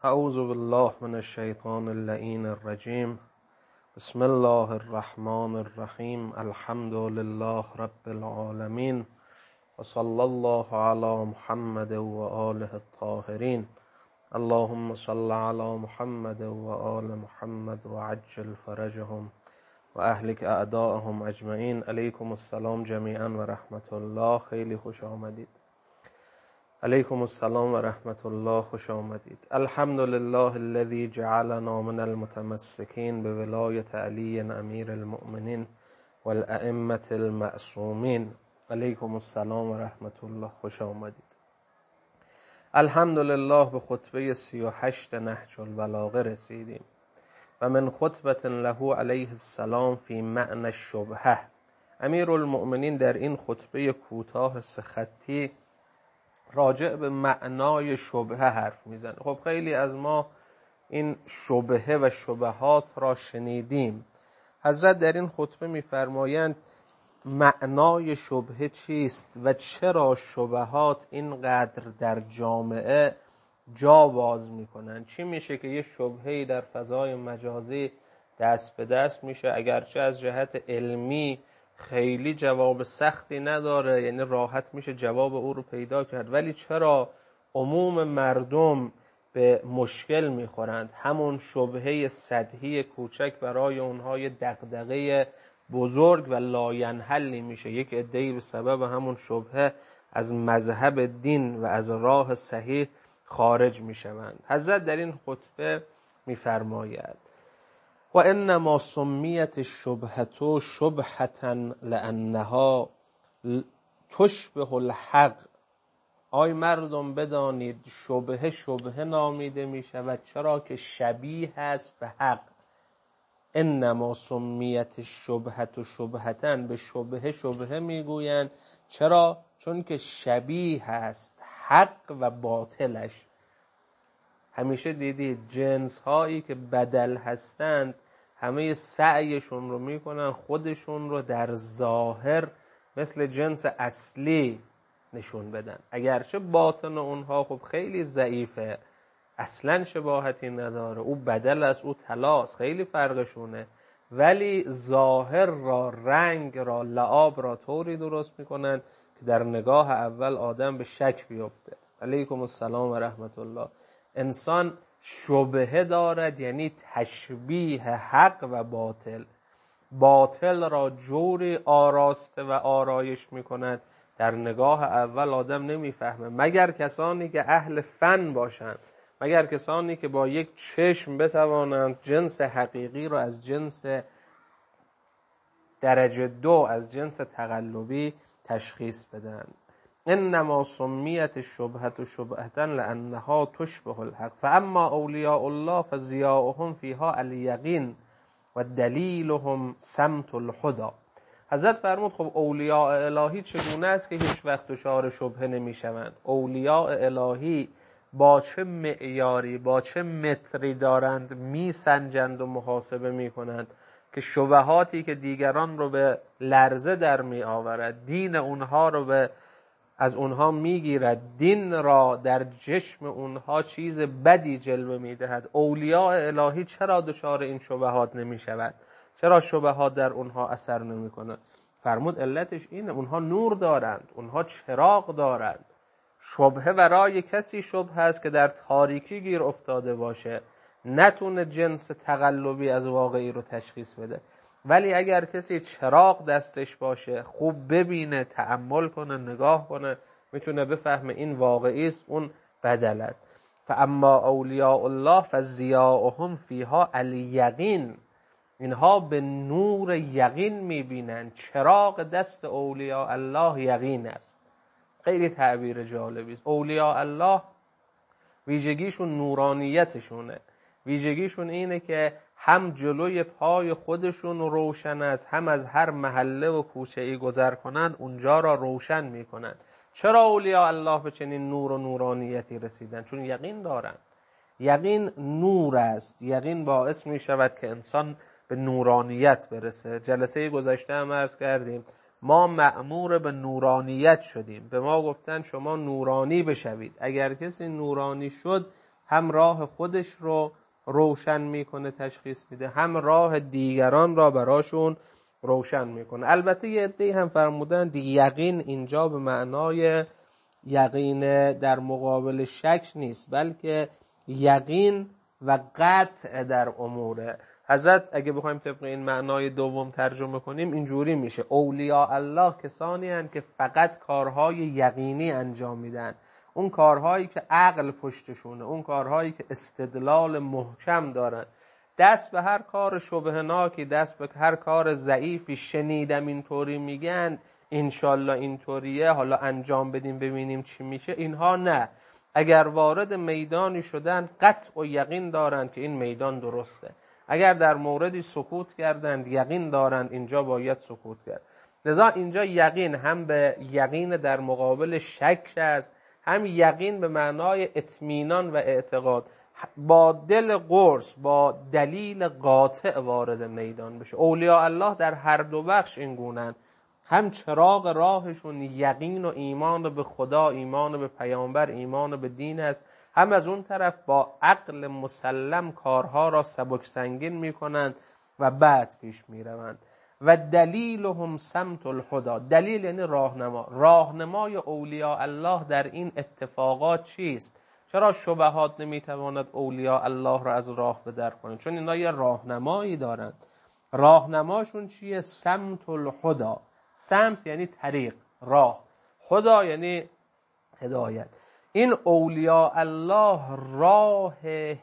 اعوذ بالله من الشیطان اللعین الرجیم. بسم الله الرحمن الرحیم. الحمد لله رب العالمین و صلی الله علی محمد و آله الطاهرین. اللهم صل علی محمد و آل محمد و عجل فرجهم و اهلک اعداءهم اجمعین. علیکم السلام جمیعا و رحمت الله. خیلی خوش آمدید. علیکم السلام و رحمت الله. خوش آمدید. الحمد لله الذي جعلنا من المتمسکین بولایت علی امیر المؤمنین والائمة المعصومین. علیکم السلام و رحمت الله. خوش آمدید. الحمد لله به خطبه 38 نهج البلاغه رسیدیم و من خطبه له علیه السلام فی معنی الشبهه. امیر المؤمنین در این خطبه کوتاه سه خطی راجع به معنای شبهه حرف میزنه. خب خیلی از ما این شبهه و شبهات را شنیدیم. حضرت در این خطبه میفرمایند معنای شبهه چیست و چرا شبهات اینقدر در جامعه جا باز میکنن. چی میشه که یه شبهه‌ای در فضای مجازی دست به دست میشه، اگرچه از جهت علمی خیلی جواب سختی نداره، یعنی راحت میشه جواب او رو پیدا کرد، ولی چرا عموم مردم به مشکل میخورند؟ همون شبهه سطحی کوچک برای اونها یه دغدغه بزرگ و لاینحلی میشه. یک عده‌ای به سبب همون شبهه از مذهب دین و از راه صحیح خارج میشوند. حضرت در این خطبه میفرماید و انما سمیت الشبهة شبهة لانها تشبه الحق. آی مردم بدانید شبهه شبهه نامیده می شود چرا که شبیه است به حق. انما سمیت الشبهة شبهة، به شبهه شبهه میگویند چرا؟ چون که شبیه است حق و باطلش. همیشه دیدید جنس هایی که بدل هستند همه سعیشون رو میکنن خودشون رو در ظاهر مثل جنس اصلی نشون بدن، اگرچه باطن اونها خب خیلی ضعیفه، اصلا شباهتی نداره، او بدل است، او طلاست، خیلی فرقشونه، ولی ظاهر را، رنگ را، لعاب را طوری درست میکنن که در نگاه اول آدم به شک بیفته. علیکم السلام و رحمت الله. انسان شبهه دارد، یعنی تشبیه حق و باطل. باطل را جوری آراسته و آرایش میکند در نگاه اول آدم نمیفهمه، مگر کسانی که اهل فن باشند، مگر کسانی که با یک چشم بتوانند جنس حقیقی را از جنس درجه 2، از جنس تقلبی تشخیص بدن. انما سمیت الشبهة شبهة لانها تشبه الحق فاما اولیاء الله فضیاؤهم فیها الیقین و دلیلهم سمت الهدی. حضرت فرمود خب اولیاء الهی چگونه است که هیچ وقت دچار شبهه نمیشوند؟ اولیاء الهی با چه معیاری، با چه متری دارند میسنجند و محاسبه میکنند که شبهاتی که دیگران رو به لرزه در می آورد، دین اونها رو از اونها میگیرد، دین را در چشم اونها چیز بدی جلوه میدهد، اولیاء الهی چرا دچار این شبهات نمیشود؟ چرا شبهات در اونها اثر نمیکنه؟ فرمود علتش اینه، اونها نور دارند، اونها چراغ دارند. شبهه برای کسی شبهه است که در تاریکی گیر افتاده باشه، نتونه جنس تقلبی از واقعی رو تشخیص بده. ولی اگر کسی چراغ دستش باشه، خوب ببینه، تأمل کنه، نگاه کنه، میتونه بفهمه این واقعی است، اون بدل است. فاما اولیاء الله فضیاؤهم فیها الیقین. اینها به نور یقین میبینن. چراغ دست اولیاء الله یقین است. خیلی تعبیر جالبی است. اولیاء الله ویژگیشون نورانیتشونه. ویژگیشون اینه که هم جلوی پای خودشون روشن است، هم از هر محله و کوچه‌ای گذر کنند اونجا را روشن میکنند. چرا اولیاء الله به چنین نور و نورانیتی رسیدن؟ چون یقین دارند. یقین نور است. یقین باعث می شود که انسان به نورانیت برسه. جلسه گذشته هم عرض کردیم ما مأمور به نورانیت شدیم. به ما گفتن شما نورانی بشوید. اگر کسی نورانی شد هم راه خودش رو روشن میکنه، تشخیص میده، هم راه دیگران را براشون روشن میکنه. البته یه عده‌ای هم فرمودن یقین اینجا به معنای یقین در مقابل شک نیست، بلکه یقین و قطع در اموره. حضرت اگه بخوایم طبق این معنای دوم ترجمه کنیم اینجوری میشه: اولیاء الله کسانی هستند که فقط کارهای یقینی انجام میدن، اون کارهایی که عقل پشتشونه، اون کارهایی که استدلال محکم دارن. دست به هر کار شبهناکی، دست به هر کار ضعیفی، شنیدم اینطوری میگن انشالله اینطوریه حالا انجام بدیم ببینیم چی میشه، اینها نه. اگر وارد میدانی شدن قطع و یقین دارند که این میدان درسته. اگر در موردی سکوت کردند یقین دارند اینجا باید سکوت کرد. لذا اینجا یقین هم به یقین در مقابل شک است، هم یقین به معنای اطمینان و اعتقاد، با دل قرص، با دلیل قاطع وارد میدان بشه. اولیاء الله در هر دو بخش این گونن، هم چراغ راهشون یقین و ایمان به خدا، ایمان به پیامبر، ایمان به دین است، هم از اون طرف با عقل مسلم کارها را سبک سنگین میکنند و بعد پیش میروند. و دلیلهم سمت الهدی، دلیل یعنی راهنما. راهنمای اولیاء الله در این اتفاقات چیست؟ چرا شبهات نمیتواند اولیاء الله را از راه به در کنند؟ چون اینا یه راهنمایی دارند. راهنماشون چیه؟ سمت الهدی. سمت یعنی طریق، راه. هدی یعنی هدایت. این اولیاء الله راه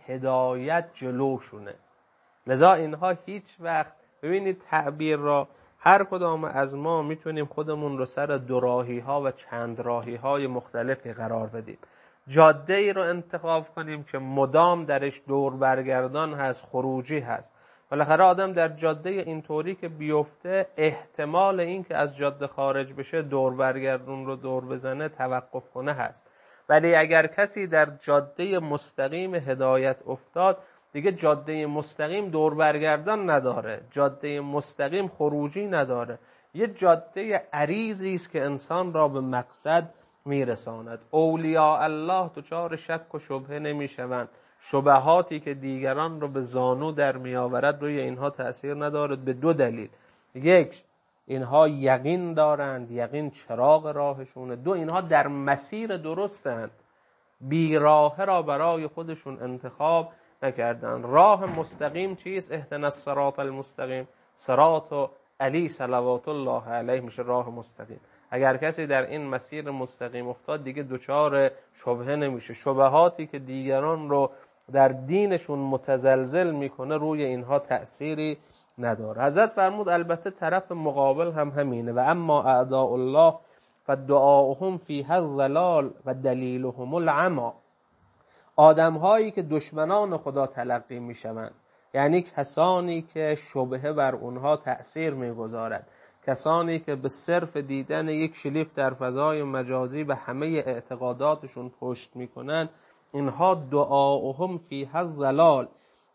هدایت جلوشونه. لذا اینها هیچ وقت، ببینید تعبیر را، هر کدام از ما میتونیم خودمون رو سر دو راهی ها و چند راهی های مختلفی قرار بدیم. جاده ای رو انتخاب کنیم که مدام درش دور برگردان هست، خروجی هست. بالاخره آدم در جاده اینطوری که بیفته احتمال این که از جاده خارج بشه، دور برگردون رو دور بزنه، توقف کنه هست. ولی اگر کسی در جاده مستقیم هدایت افتاد، دیگه جاده مستقیم دور برگردان نداره، جاده مستقیم خروجی نداره، یه جاده عریضی است که انسان را به مقصد میرساند. اولیاء الله دچار شک و شبهه نمیشوند. شبهاتی که دیگران رو به زانو در میآورد روی اینها تأثیر ندارد به دو دلیل: یک، اینها یقین دارند، یقین چراغ راهشونه. دو، اینها در مسیر درستند، بیراه را برای خودشون انتخاب نکردن. راه مستقیم چیست؟ اهدنا الصراط المستقیم، صراط و علی صلوات الله علیه میشه راه مستقیم. اگر کسی در این مسیر مستقیم افتاد دیگه دچار شبهه نمیشه. شبهاتی که دیگران رو در دینشون متزلزل میکنه روی اینها تأثیری نداره. حضرت فرمود البته طرف مقابل هم همینه: و اما اعداء الله فدعاؤهم فیها الضلال و دلیلهم العمی. آدم هایی که دشمنان خدا تلقی میشوند، یعنی کسانی که شبهه بر اونها تأثیر میگذارد، کسانی که به صرف دیدن یک شلیک در فضای مجازی به همه اعتقاداتشون پشت میکنن، اینها دعاؤهم فیها الضلال،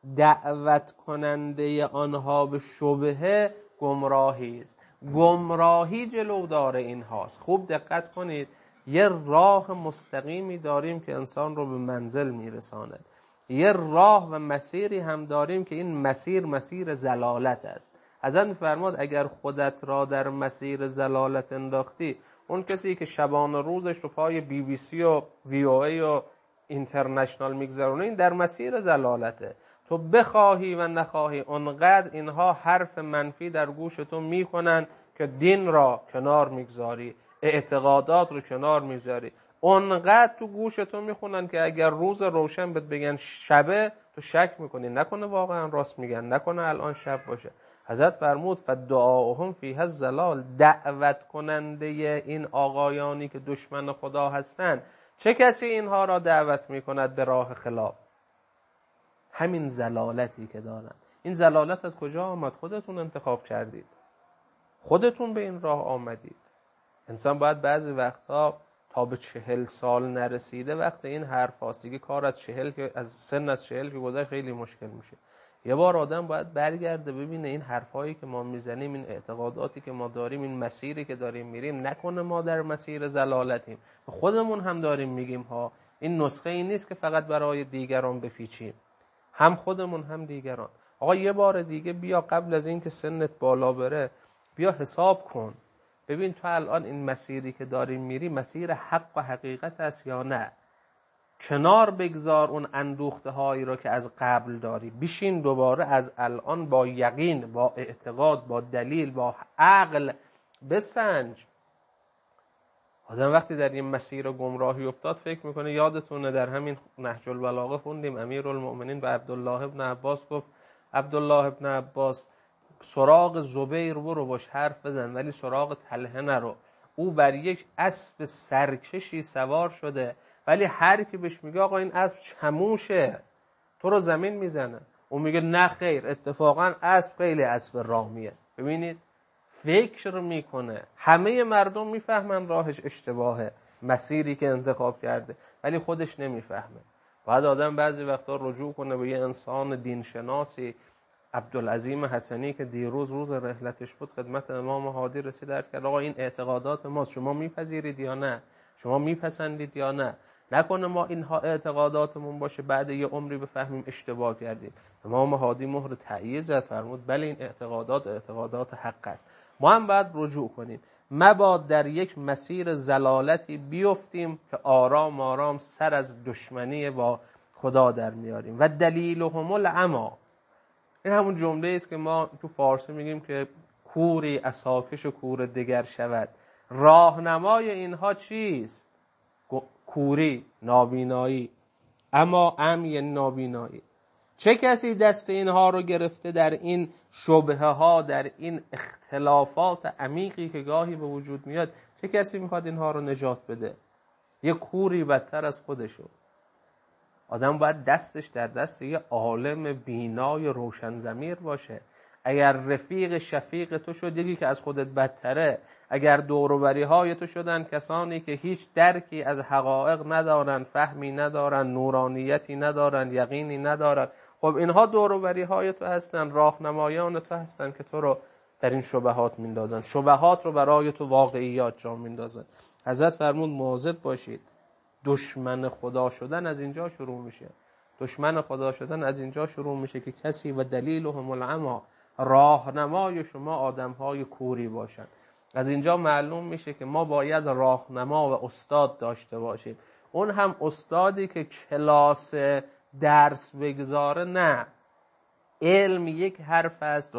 دعوت کننده آنها به شبهه گمراهی است. گمراهی جلودار اینهاست. خوب دقت کنید، یه راه مستقیمی داریم که انسان رو به منزل میرساند، یه راه و مسیری هم داریم که این مسیر ضلالت است. حضرت می‌فرماد اگر خودت را در مسیر ضلالت انداختی، اون کسی که شبانه روزش رو پای BBC و VOA و اینترنشنال میگذرونه، این در مسیر ضلالته. تو بخواهی و نخواهی اونقدر اینها حرف منفی در گوش تو میکنن که دین را کنار میگذاری، اعتقادات رو کنار میذاری. اونقدر تو گوش تو میخونن که اگر روز روشن بهت بگن شبه، تو شک میکنی نکنه واقعا راست میگن، نکنه الان شب باشه. حضرت فرمود فدعاؤهم فیها الضلال، دعوت کننده این آقایانی که دشمن خدا هستند، چه کسی اینها را دعوت میکند به راه خلاف؟ همین ضلالتی که دارن. این ضلالت از کجا آمد؟ خودتون انتخاب کردید، خودتون به این راه آمدید. انسان باید بعضی وقتها تا به 40 سال نرسیده وقت این حرف هاست دیگه، کار از سن از 40 که گذشت خیلی مشکل میشه. یه بار آدم باید برگرده ببینه این حرفایی که ما میزنیم، این اعتقاداتی که ما داریم، این مسیری که داریم میریم، نکنه ما در مسیر ضلالتیم. خودمون هم داریم میگیم ها این نسخه این نیست که فقط برای دیگران بپیچیم، هم خودمون هم دیگران. آقا یه بار دیگه بیا قبل از این که سنت بالا بره بیا حساب کن، ببین تو الان این مسیری که داری میری مسیر حق و حقیقت است یا نه. کنار بگذار اون اندوخته هایی رو که از قبل داری، بشین دوباره از الان با یقین، با اعتقاد، با دلیل، با عقل بسنج. آدم وقتی در این مسیر گمراهی افتاد فکر میکنه، یادتونه در همین نهج البلاغه خوندیم امیرالمؤمنین به عبدالله ابن عباس گفت عبدالله ابن عباس سراغ زبیر برو باش حرف بزن ولی سراغ طلحه نرو. او بر یک اسب سرکشی سوار شده ولی هر کی بهش میگه آقا این اسب چموشه تو رو زمین میزنه، اون میگه نه خیر اتفاقا اسب خیلی اسب رامیه. ببینید فکر میکنه، همه مردم میفهمن راهش اشتباهه، مسیری که انتخاب کرده، ولی خودش نمیفهمه. باید آدم بعضی وقتا رجوع کنه به یه انسان دینشناسی، عبدالعظیم حسنی که دیروز روز رحلتش بود خدمت امام هادی رسید عرض کرد آقا این اعتقادات ماست، شما میپذیرید یا نه؟ شما میپسندید یا نه؟ نکنه ما اینها اعتقاداتمون باشه بعد یه عمری بفهمیم اشتباه کردیم. امام هادی مهر تأیید زد، فرمود بله این اعتقادات حق است. ما هم باید رجوع کنیم، مباد در یک مسیر ضلالتی بیفتیم که آرام آرام سر از دشمنی با خدا در میاریم. و دلیلهم العمی، این همون جمله است که ما تو فارسی میگیم که کوری اساکش و کور دگر شود. راهنمای اینها چیست؟ کوری، نابینایی. اما عمی نابینایی. چه کسی دست اینها رو گرفته در این شبهه ها، در این اختلافات عمیقی که گاهی به وجود میاد؟ چه کسی میخواد اینها رو نجات بده؟ یه کوری بدتر از خودشو. آدم باید دستش در دست یه عالم بینای روشن ضمیر باشه. اگر رفیق شفیق تو شد یکی که از خودت بدتره، اگر دور و بری های تو شدن کسانی که هیچ درکی از حقایق ندارن، فهمی ندارن، نورانیتی ندارن، یقینی ندارن، خب اینها دور و بری های تو هستن، راهنمایان تو هستن که تو رو در این شبهات میندازن، شبهات رو برای تو واقعیات جا میندازن. حضرت فرمود مواظب باشید. دشمن خدا شدن از اینجا شروع میشه. دشمن خدا شدن از اینجا شروع میشه که کسی و دلیلهم العمی، راهنمای شما آدمهای کوری باشن. از اینجا معلوم میشه که ما باید راهنما و استاد داشته باشیم. اون هم استادی که کلاس درس بگذاره نه. علم یک حرف است،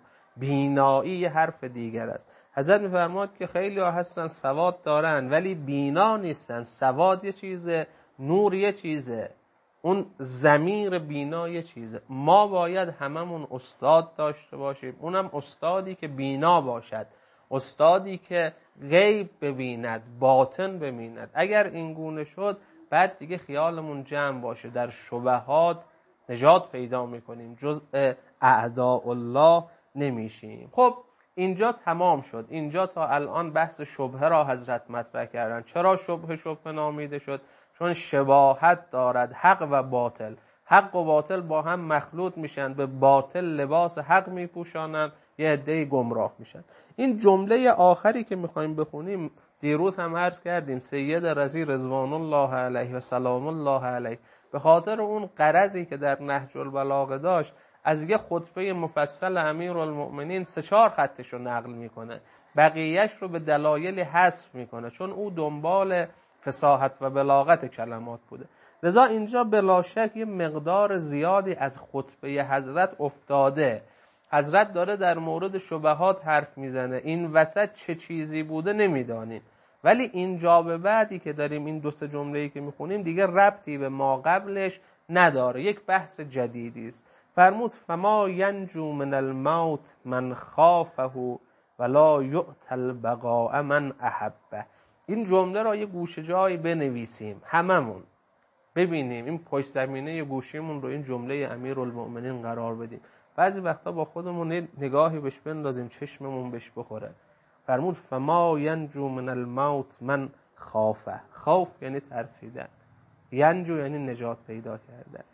بینایی یک حرف دیگر است. حضرت میفرماد که خیلی ها هستن سواد دارن ولی بینا نیستن. سواد یه چیزه، نور یه چیزه، اون ضمیر بینا یه چیزه. ما باید هممون استاد داشته باشیم، اونم استادی که بینا باشد، استادی که غیب ببیند، باطن ببیند. اگر این گونه شد بعد دیگه خیالمون جمع باشه، در شبهات نجات پیدا میکنیم، جزء اعداء الله نمیشیم. خب اینجا تمام شد. اینجا تا الان بحث شبهه را حضرت مطرح کردن. چرا شبهه نامیده شد؟ چون شباهت دارد حق و باطل. حق و باطل با هم مخلوط میشن، به باطل لباس حق میپوشانن، یه عده‌ای گمراه میشن. این جمله آخری که میخوایم بخونیم دیروز هم عرض کردیم، سید رضی رضوان الله علیه و سلام الله علیه به خاطر اون غرضی که در نهج البلاغه داشت از یه خطبه مفصل امیرالمؤمنین 3-4 خطش رو نقل میکنه، بقیهش رو به دلایل حذف میکنه، چون او دنبال فصاحت و بلاغت کلمات بوده. لذا اینجا بلا شک یه مقدار زیادی از خطبه حضرت افتاده. حضرت داره در مورد شبهات حرف میزنه، این وسط چه چیزی بوده نمیدانیم، ولی اینجا به بعدی که داریم این 2-3 جمله‌ای که میخونیم دیگه ربطی به ما قبلش نداره، یک بحث جدیدی است. فرمود فما ینجو من الموت من خافه ولا یؤت البقاء من احبه. این جمله را یه گوشه جایی بنویسیم، هممون ببینیم، این پشت زمینه گوشیمون رو این جمله امیرالمؤمنین قرار بدیم. بعضی وقتا با خودمون نگاهی بهش بندازیم چشممون بهش بخوره. فرمود فما ینجو من الموت من خافه. خوف یعنی ترسیدن، ینجو یعنی نجات پیدا کردن.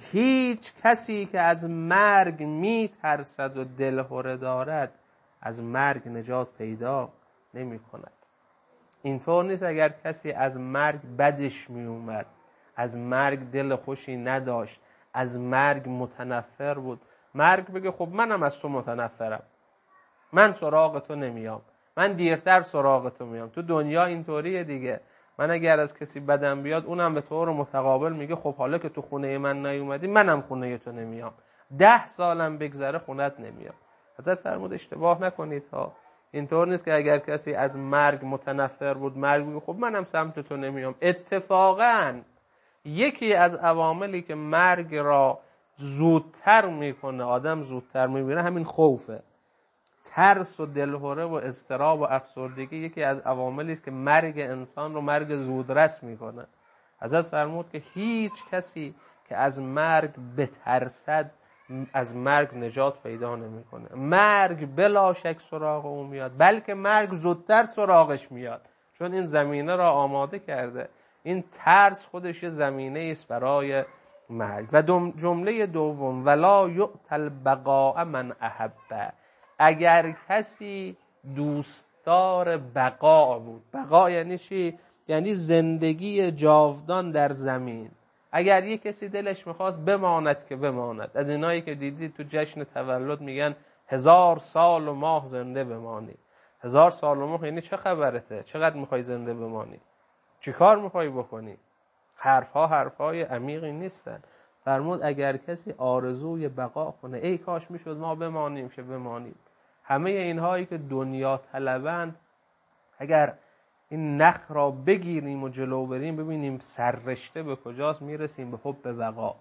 هیچ کسی که از مرگ میترسد و دلهره دارد از مرگ نجات پیدا نمی کند. اینطور نیست اگر کسی از مرگ بدش می اومد، از مرگ دل خوشی نداشت، از مرگ متنفر بود. مرگ بگه خب منم از تو متنفرم، من سراغ تو نمیام، من دیرتر سراغ تو میام. تو دنیا اینطوریه دیگه. من اگر از کسی بدم بیاد اونم به طور متقابل میگه خب حالا که تو خونه من نیومدی منم خونه تو نمیام، 10 سالم بگذره خونت نمیام. حضرت فرمود اشتباه نکنید ها، اینطور نیست که اگر کسی از مرگ متنفر بود مرگ بگه خب منم سمت تو نمیام. اتفاقاً یکی از عواملی که مرگ را زودتر میکنه، آدم زودتر میبینه، همین خوفه. ترس و دلهره و اضطراب و افسردگی یکی از عواملی است که مرگ انسان رو مرگ زودرس میکنه. حضرت فرمود که هیچ کسی که از مرگ بترسد از مرگ نجات پیدا نمیکنه. مرگ بلا شک سراغ او میاد، بلکه مرگ زودتر سراغش میاد، چون این زمینه را آماده کرده. این ترس خودش یه زمینه است برای مرگ. و جمله دوم، ولا یؤت البقاء من احبه. اگر کسی دوستدار بقا بود، بقا یعنی چی؟ یعنی زندگی جاودان در زمین. اگر یک کسی دلش میخواست بماند که بماند، از اینایی که دیدید تو جشن تولد میگن 1000 سال و ماه زنده بمانی. 1000 سال و ماه یعنی چه خبرته؟ چقدر میخوای زنده بمانی؟ چی کار میخوای بکنی؟ حرفهای عمیقی نیستن. فرمود اگر کسی آرزوی بقا کنه، ای کاش میشد ما بمانیم که بمانیم. همه اینهایی که دنیا طلبند، اگر این نخ را بگیریم و جلو بریم ببینیم سررشته به کجاست، میرسیم به حب بقا.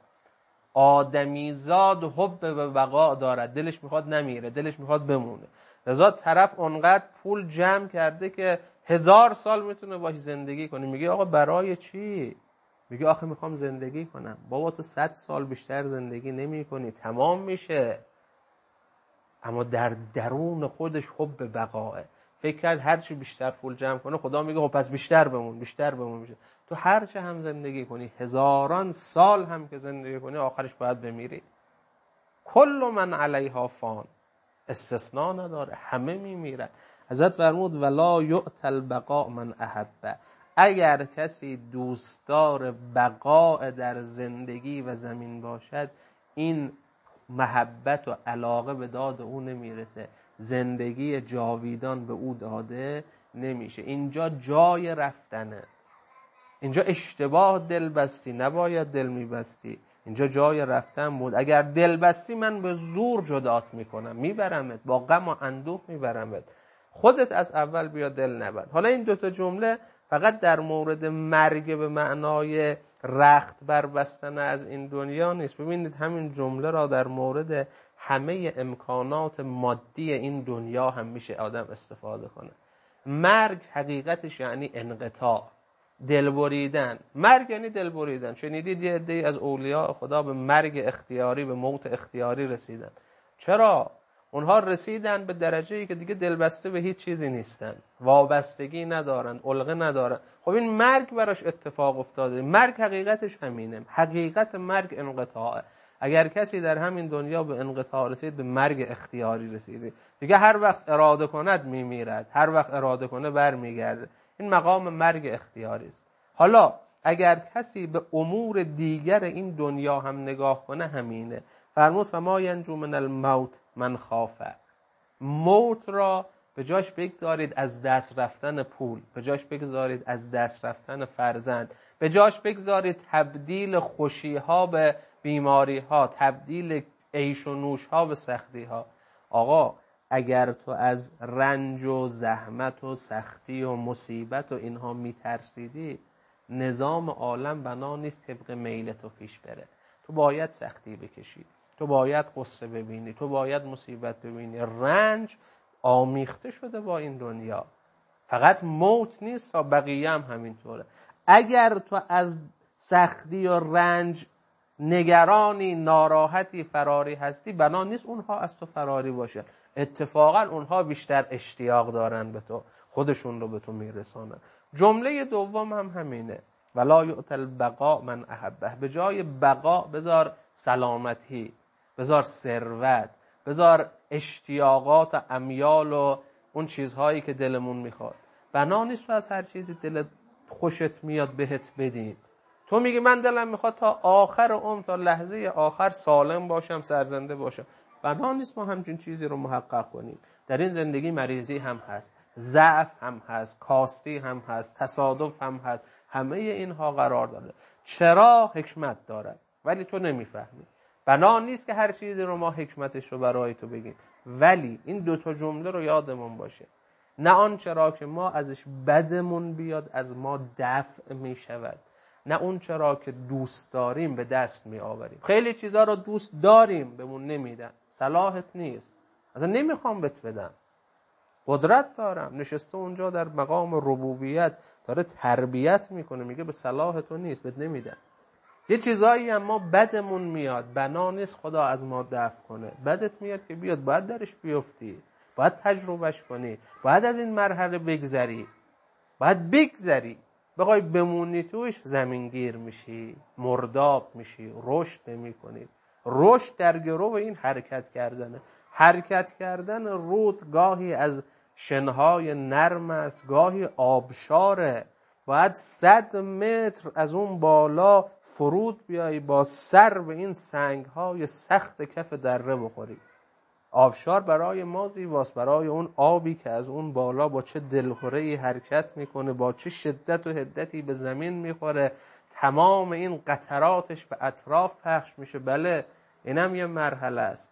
آدمیزاد حب به بقا دارد، دلش میخواد نمیره، دلش میخواد بمونه. لذا طرف اونقدر پول جمع کرده که 1000 سال میتونه باش زندگی کنه. میگه آقا برای چی؟ میگه آخه میخوام زندگی کنم. بابا تو 100 سال بیشتر زندگی نمی کنی، تمام میشه. اما در درون خودش حب بقاه. فکر کرد هرچی بیشتر پول جمع کنه خدا میگه خب پس بیشتر بمون میشه. تو هرچه هم زندگی کنی، 1000 سال هم که زندگی کنی، آخرش باید بمیری. کل من علیها فان، استثناء نداره، همه میمیرن. حضرت فرمود ولا یؤت البقاء من احبه. اگر کسی دوستدار بقاء در زندگی و زمین باشد، این محبت و علاقه به داد او نمیرسه، زندگی جاویدان به او داده نمیشه. اینجا جای رفتنه، اینجا اشتباه دل بستی، نباید دل میبستی. اینجا جای رفتن بود. اگر دل بستی من به زور جدات میکنم، میبرمت، با غم و اندوه میبرمت. خودت از اول بیا دل نبند. حالا این دوتا جمله فقط در مورد مرگ به معنای رخت بربستن از این دنیا نیست. ببینید همین جمله را در مورد همه امکانات مادی این دنیا هم میشه آدم استفاده کنه. مرگ حقیقتش یعنی انقطاع، دل بریدن. مرگ یعنی دل بریدن. شنیدید یه عده‌ای از اولیاء خدا به مرگ اختیاری، به موت اختیاری رسیدن. چرا؟ اونها رسیدن به درجه‌ای که دیگه دلبسته به هیچ چیزی نیستن، وابستگی ندارن، علقه ندارن. خب این مرگ براش اتفاق افتاده. مرگ حقیقتش همینه. حقیقت مرگ انقطاعه. اگر کسی در همین دنیا به انقطاع رسید، به مرگ اختیاری رسیده. دیگه هر وقت اراده کند میمیرد، هر وقت اراده کنه برمیگرده. این مقام مرگ اختیاری است. حالا اگر کسی به امور دیگر این دنیا هم نگاه کنه، همینه. فرمود فما ینجو من الموت من خافه. موت را به جاش بگذارید از دست رفتن پول، به جاش بگذارید از دست رفتن فرزند، به جاش بگذارید تبدیل خوشی ها به بیماری ها، تبدیل عیش و نوش ها به سختی ها. آقا اگر تو از رنج و زحمت و سختی و مصیبت و اینها میترسیدی، نظام عالم بنا نیست طبق میل تو پیش بره. تو باید سختی بکشی، تو باید قصه ببینی، تو باید مصیبت ببینی. رنج آمیخته شده با این دنیا، فقط موت نیست، بقیه هم همینطوره. اگر تو از سختی و رنج نگرانی، ناراحتی، فراری هستی، بنا نیست اونها از تو فراری باشه. اتفاقا اونها بیشتر اشتیاق دارن به تو، خودشون رو به تو میرسانن. جمله دوم هم همینه، ولا یؤت البقاء من احبه. به جای بقا بذار سلامتی، بذار ثروت، بذار اشتیاقات و امیال و اون چیزهایی که دلمون میخواد. بنا نیست تو از هر چیزی دلت خوشت میاد بهت بدین. تو میگی من دلم میخواد تا آخر عمر، تا لحظه آخر سالم باشم، سرزنده باشم. بنا نیست ما همچین چیزی رو محقق کنیم. در این زندگی مریضی هم هست، ضعف هم هست، کاستی هم هست، تصادف هم هست. همه اینها قرار داره. چرا؟ حکمت دارد، ولی تو نمیفهمی. بنا نیست که هر چیزی رو ما حکمتش رو برای تو بگیم، ولی این دوتا جمله رو یادمون باشه: نه آن چرا که ما ازش بدمون بیاد از ما دفع می شود، نه اون چرا که دوست داریم به دست می آوریم. خیلی چیزا رو دوست داریم بهمون نمیدن، صلاحت نیست، اصلا نمیخوام بهت بدم. قدرت دارم، نشسته اونجا در مقام ربوبیت داره تربیت میکنه، میگه به صلاح تو نیست، بهت نمیدم. یه چیزایی هم ما بدمون میاد، بنا نیست خدا از ما دفع کنه. بدت میاد که بیاد، باید درش بیفتی، باید تجربهش کنی، باید از این مرحله بگذری، باید بگذری. بخوای بمونی توش زمینگیر میشی، مرداب میشی، رشد نمی کنی. رشد در گرو این حرکت کردنه. حرکت کردن رود گاهی از شنهای نرم است، گاهی آبشاره. باید 100 متر از اون بالا فرود بیایی، با سر به این سنگهای سخت کف دره بخوری. آبشار برای ما زیباست، برای اون آبی که از اون بالا با چه دلخوره‌ای حرکت میکنه، با چه شدت و حدتی به زمین میخوره، تمام این قطراتش به اطراف پخش میشه. بله، اینم یه مرحله است.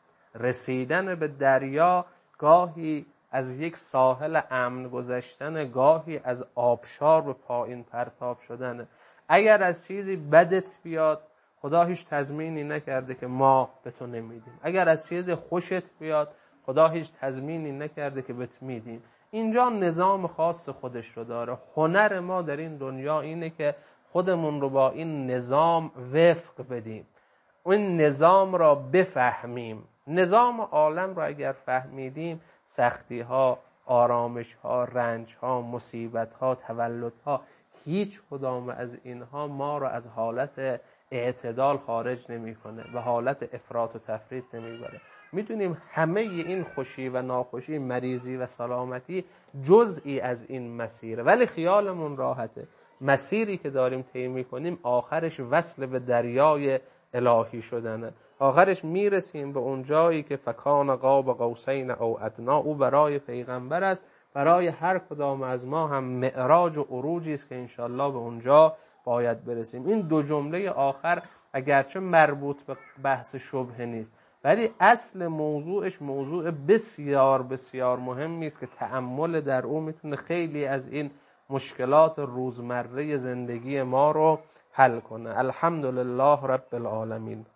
رسیدن به دریا گاهی از یک ساحل امن گذشتن، گاهی از آبشار به پایین پرتاب شدن. اگر از چیزی بدت بیاد، خدا هیچ تضمینی نکرده که ما به تو نمیدیم. اگر از چیز خوشت بیاد، خدا هیچ تضمینی نکرده که بهت میدیم. اینجا نظام خاص خودش رو داره. هنر ما در این دنیا اینه که خودمون رو با این نظام وفق بدیم، این نظام را بفهمیم. نظام عالم را اگر فهمیدیم، سختی ها، آرامش ها، رنج ها، مصیبت ها، تولد ها، هیچ کدام از اینها ما را از حالت اعتدال خارج نمیکنه، به حالت افراط و تفرید نمیبره. میدونیم همه این خوشی و ناخوشی، مریضی و سلامتی جزئی از این مسیره، ولی خیالمون راحته. مسیری که داریم طی میکنیم آخرش وصل به دریای الهی شدنه. آخرش میرسیم به اون جایی که فکان قاب قوسین او ادنا. او برای پیغمبر است، برای هر کدام از ما هم معراج و عروجی است که انشالله به اونجا باید برسیم. این دو جمله آخر اگرچه مربوط به بحث شبهه نیست، ولی اصل موضوعش موضوع بسیار بسیار مهمی است که تأمل در او میتونه خیلی از این مشکلات روزمره زندگی ما رو حل کنه. الحمدلله رب العالمین.